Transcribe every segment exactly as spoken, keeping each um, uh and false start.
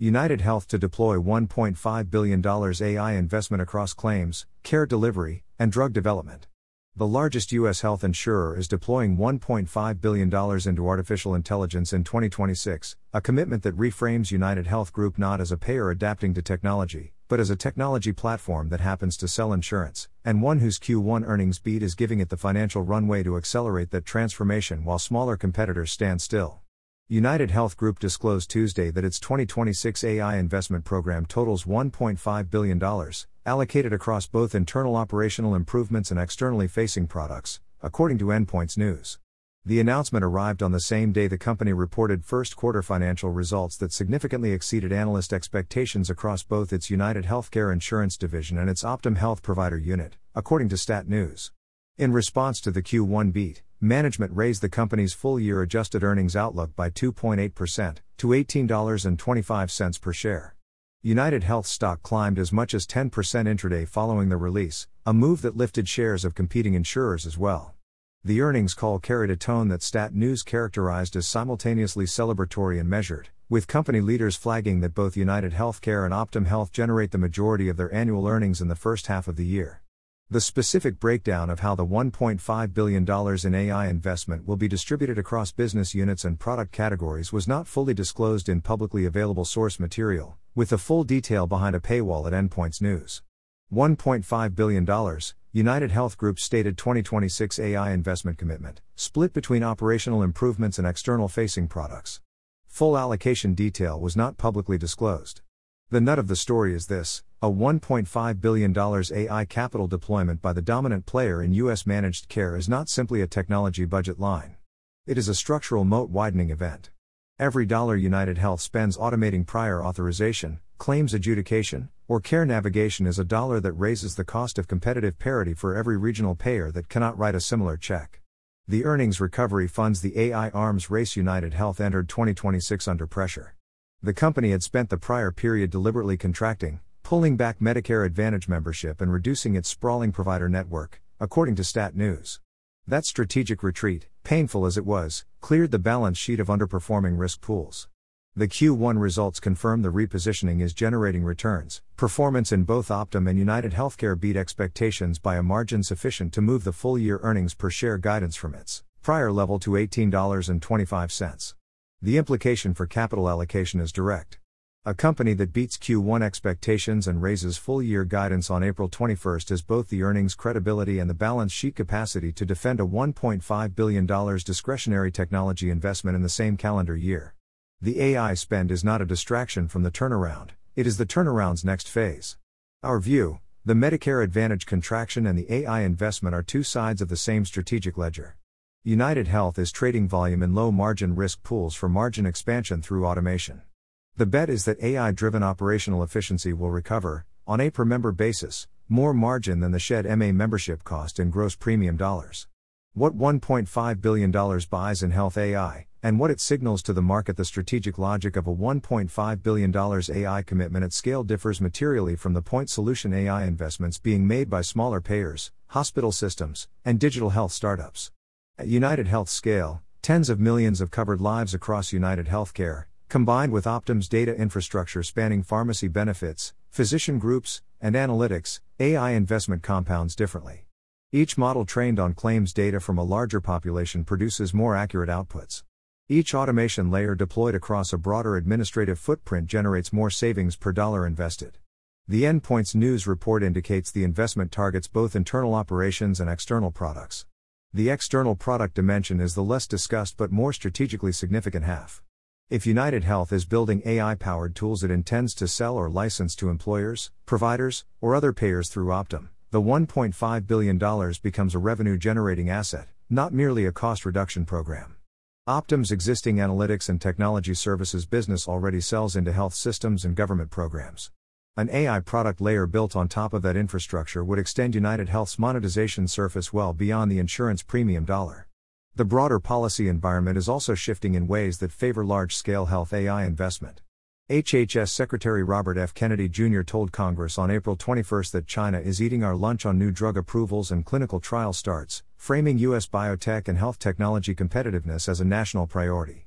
United Health to deploy one point five billion dollars A I investment across claims, care delivery, and drug development. The largest U S health insurer is deploying one point five billion dollars into artificial intelligence in twenty twenty-six, a commitment that reframes United Health Group not as a payer adapting to technology, but as a technology platform that happens to sell insurance, and one whose Q one earnings beat is giving it the financial runway to accelerate that transformation while smaller competitors stand still. United Health Group disclosed Tuesday that its twenty twenty-six A I investment program totals one point five billion dollars, allocated across both internal operational improvements and externally facing products, according to Endpoints News. The announcement arrived on the same day the company reported first quarter financial results that significantly exceeded analyst expectations across both its United Healthcare Insurance Division and its Optum Health Provider Unit, according to Stat News. In response to the Q one beat, management raised the company's full-year adjusted earnings outlook by two point eight percent, to eighteen dollars and twenty-five cents per share. United Health stock climbed as much as ten percent intraday following the release, a move that lifted shares of competing insurers as well. The earnings call carried a tone that Stat News characterized as simultaneously celebratory and measured, with company leaders flagging that both United Healthcare and Optum Health generate the majority of their annual earnings in the first half of the year. The specific breakdown of how the one point five billion dollars in A I investment will be distributed across business units and product categories was not fully disclosed in publicly available source material, with the full detail behind a paywall at Endpoints News. one point five billion dollars, United Health Group's stated twenty twenty-six A I investment commitment, split between operational improvements and external-facing products. Full allocation detail was not publicly disclosed. The nut of the story is this: a one point five billion dollars A I capital deployment by the dominant player in U S managed care is not simply a technology budget line. It is a structural moat-widening event. Every dollar United Health spends automating prior authorization, claims adjudication, or care navigation is a dollar that raises the cost of competitive parity for every regional payer that cannot write a similar check. The earnings recovery funds the A I arms race. United Health entered twenty twenty-six under pressure. The company had spent the prior period deliberately contracting, pulling back Medicare Advantage membership and reducing its sprawling provider network, according to Stat News. That strategic retreat, painful as it was, cleared the balance sheet of underperforming risk pools. The Q one results confirm the repositioning is generating returns. Performance in both Optum and United Healthcare beat expectations by a margin sufficient to move the full-year earnings per share guidance from its prior level to eighteen dollars and twenty-five cents. The implication for capital allocation is direct. A company that beats Q one expectations and raises full-year guidance on April twenty-first has both the earnings credibility and the balance sheet capacity to defend a one point five billion dollars discretionary technology investment in the same calendar year. The A I spend is not a distraction from the turnaround, it is the turnaround's next phase. Our view: the Medicare Advantage contraction and the A I investment are two sides of the same strategic ledger. United Health is trading volume in low-margin risk pools for margin expansion through automation. The bet is that A I-driven operational efficiency will recover, on a per-member basis, more margin than the Shed M A membership cost in gross premium dollars. What one point five billion dollars buys in health A I, and what it signals to the market. The strategic logic of a one point five billion dollars A I commitment at scale differs materially from the point solution A I investments being made by smaller payers, hospital systems, and digital health startups. At United Health scale, tens of millions of covered lives across United Healthcare, combined with Optum's data infrastructure spanning pharmacy benefits, physician groups, and analytics, A I investment compounds differently. Each model trained on claims data from a larger population produces more accurate outputs. Each automation layer deployed across a broader administrative footprint generates more savings per dollar invested. The Endpoints News report indicates the investment targets both internal operations and external products. The external product dimension is the less discussed but more strategically significant half. If United Health is building A I-powered tools it intends to sell or license to employers, providers, or other payers through Optum, the one point five billion dollars becomes a revenue-generating asset, not merely a cost reduction program. Optum's existing analytics and technology services business already sells into health systems and government programs. An A I product layer built on top of that infrastructure would extend United Health's monetization surface well beyond the insurance premium dollar. The broader policy environment is also shifting in ways that favor large-scale health A I investment. H H S Secretary Robert F. Kennedy Junior told Congress on April twenty-first that China is eating our lunch on new drug approvals and clinical trial starts, framing U S biotech and health technology competitiveness as a national priority.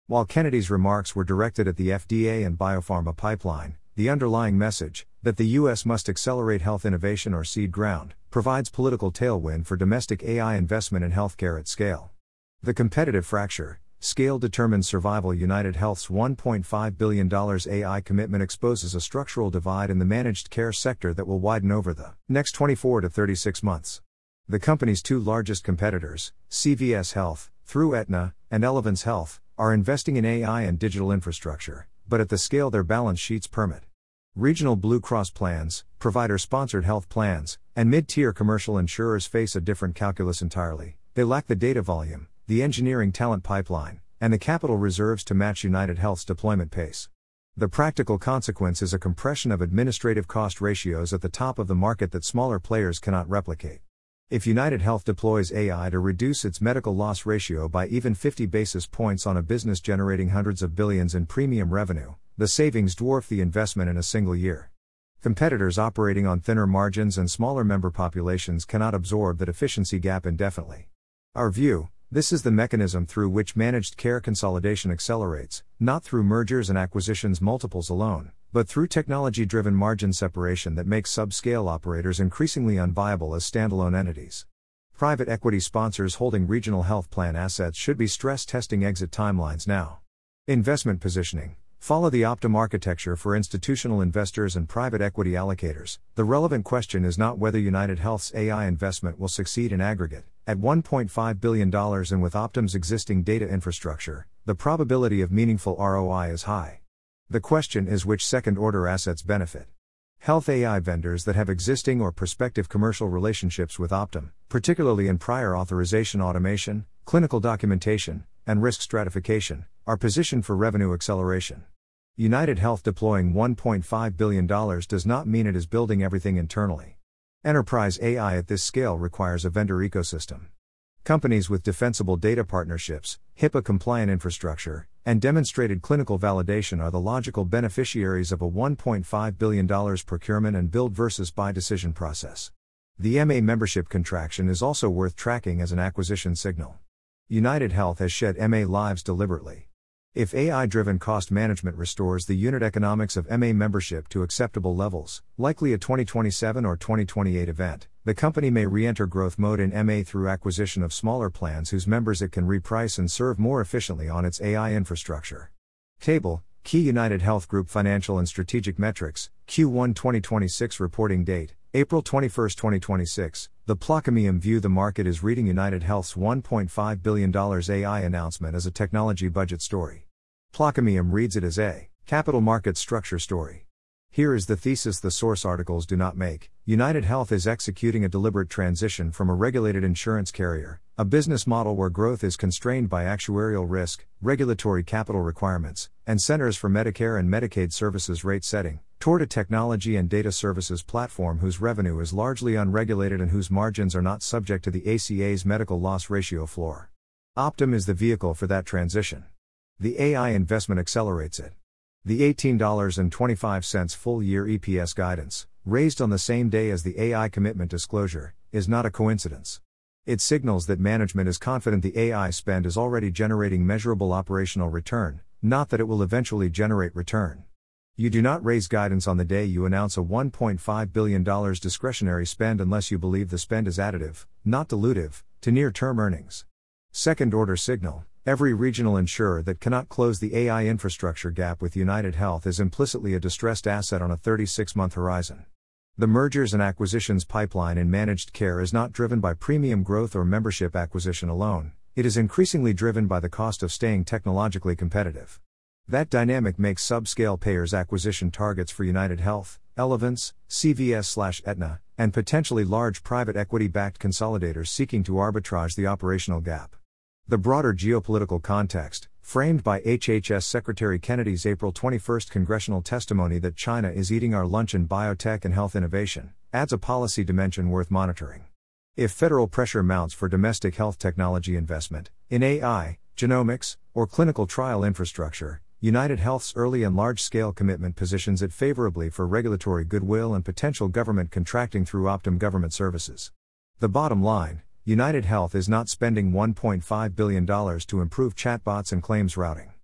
While Kennedy's remarks were directed at the F D A and biopharma pipeline, the underlying message, that the U S must accelerate health innovation or cede ground, provides political tailwind for domestic A I investment in healthcare at scale. The competitive fracture, scale determines survival. United Health's one point five billion dollars A I commitment exposes a structural divide in the managed care sector that will widen over the next twenty-four to thirty-six months. The company's two largest competitors, C V S Health, through Aetna, and Elevance Health, are investing in A I and digital infrastructure, but at the scale their balance sheets permit. Regional Blue Cross plans, provider-sponsored health plans, and mid-tier commercial insurers face a different calculus entirely. They lack the data volume, the engineering talent pipeline, and the capital reserves to match United Health's deployment pace. The practical consequence is a compression of administrative cost ratios at the top of the market that smaller players cannot replicate. If United Health deploys A I to reduce its medical loss ratio by even fifty basis points on a business generating hundreds of billions in premium revenue, the savings dwarf the investment in a single year. Competitors operating on thinner margins and smaller member populations cannot absorb that efficiency gap indefinitely. Our view: this is the mechanism through which managed care consolidation accelerates, not through mergers and acquisitions multiples alone, but through technology-driven margin separation that makes subscale operators increasingly unviable as standalone entities. Private equity sponsors holding regional health plan assets should be stress testing exit timelines now. Investment positioning: follow the Optum architecture for institutional investors and private equity allocators. The relevant question is not whether United Health's A I investment will succeed in aggregate. At one point five billion dollars and with Optum's existing data infrastructure, the probability of meaningful R O I is high. The question is which second-order assets benefit. Health A I vendors that have existing or prospective commercial relationships with Optum, particularly in prior authorization automation, clinical documentation, and risk stratification, are positioned for revenue acceleration. United Health deploying one point five billion dollars does not mean it is building everything internally. Enterprise A I at this scale requires a vendor ecosystem. Companies with defensible data partnerships, HIPAA-compliant infrastructure, and demonstrated clinical validation are the logical beneficiaries of a one point five billion dollars procurement and build versus buy decision process. The M A membership contraction is also worth tracking as an acquisition signal. United Health has shed M A lives deliberately. If A I-driven cost management restores the unit economics of M A membership to acceptable levels, likely a twenty twenty-seven or twenty twenty-eight event, the company may re-enter growth mode in M A through acquisition of smaller plans whose members it can reprice and serve more efficiently on its A I infrastructure. Table: Key United Health Group Financial and Strategic Metrics, Q one twenty twenty-six Reporting Date, April twenty-first, twenty twenty-six. The Plaquemine view: the market is reading United Health's one point five billion dollars A I announcement as a technology budget story. Plaquemine reads it as a capital market structure story. Here is the thesis the source articles do not make. United Health is executing a deliberate transition from a regulated insurance carrier, a business model where growth is constrained by actuarial risk, regulatory capital requirements, and Centers for Medicare and Medicaid Services rate setting, toward a technology and data services platform whose revenue is largely unregulated and whose margins are not subject to the A C A's medical loss ratio floor. Optum is the vehicle for that transition. The A I investment accelerates it. The eighteen dollars and twenty-five cents full-year E P S guidance, raised on the same day as the A I commitment disclosure, is not a coincidence. It signals that management is confident the A I spend is already generating measurable operational return, not that it will eventually generate return. You do not raise guidance on the day you announce a one point five billion dollars discretionary spend unless you believe the spend is additive, not dilutive, to near-term earnings. Second-order signal: every regional insurer that cannot close the A I infrastructure gap with United Health is implicitly a distressed asset on a thirty-six month horizon. The mergers and acquisitions pipeline in managed care is not driven by premium growth or membership acquisition alone, it is increasingly driven by the cost of staying technologically competitive. That dynamic makes subscale payers acquisition targets for United Health, Elevance, C V S/Aetna, and potentially large private equity-backed consolidators seeking to arbitrage the operational gap. The broader geopolitical context, framed by H H S Secretary Kennedy's April twenty-first congressional testimony that China is eating our lunch in biotech and health innovation, adds a policy dimension worth monitoring. If federal pressure mounts for domestic health technology investment, in A I, genomics, or clinical trial infrastructure, United Health's early and large-scale commitment positions it favorably for regulatory goodwill and potential government contracting through Optum Government Services. The bottom line: United Health is not spending one point five billion dollars to improve chatbots and claims routing.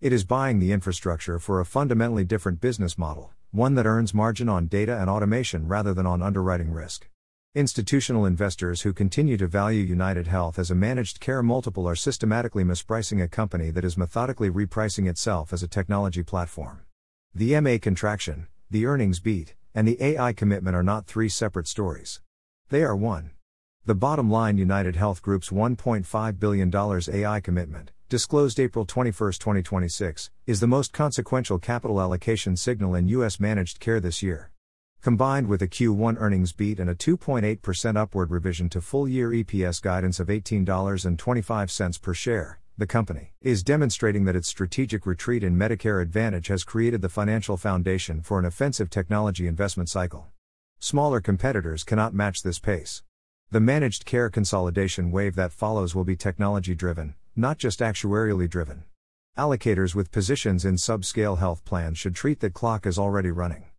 It is buying the infrastructure for a fundamentally different business model, one that earns margin on data and automation rather than on underwriting risk. Institutional investors who continue to value UnitedHealth as a managed care multiple are systematically mispricing a company that is methodically repricing itself as a technology platform. The M A contraction, the earnings beat, and the A I commitment are not three separate stories. They are one. The bottom line: UnitedHealth Group's one point five billion dollars A I commitment, disclosed April twenty-first, twenty twenty-six, is the most consequential capital allocation signal in U S managed care this year. Combined with a Q one earnings beat and a two point eight percent upward revision to full-year E P S guidance of eighteen dollars and twenty-five cents per share, the company is demonstrating that its strategic retreat in Medicare Advantage has created the financial foundation for an offensive technology investment cycle. Smaller competitors cannot match this pace. The managed care consolidation wave that follows will be technology-driven, not just actuarially driven. Allocators with positions in subscale health plans should treat that clock as already running.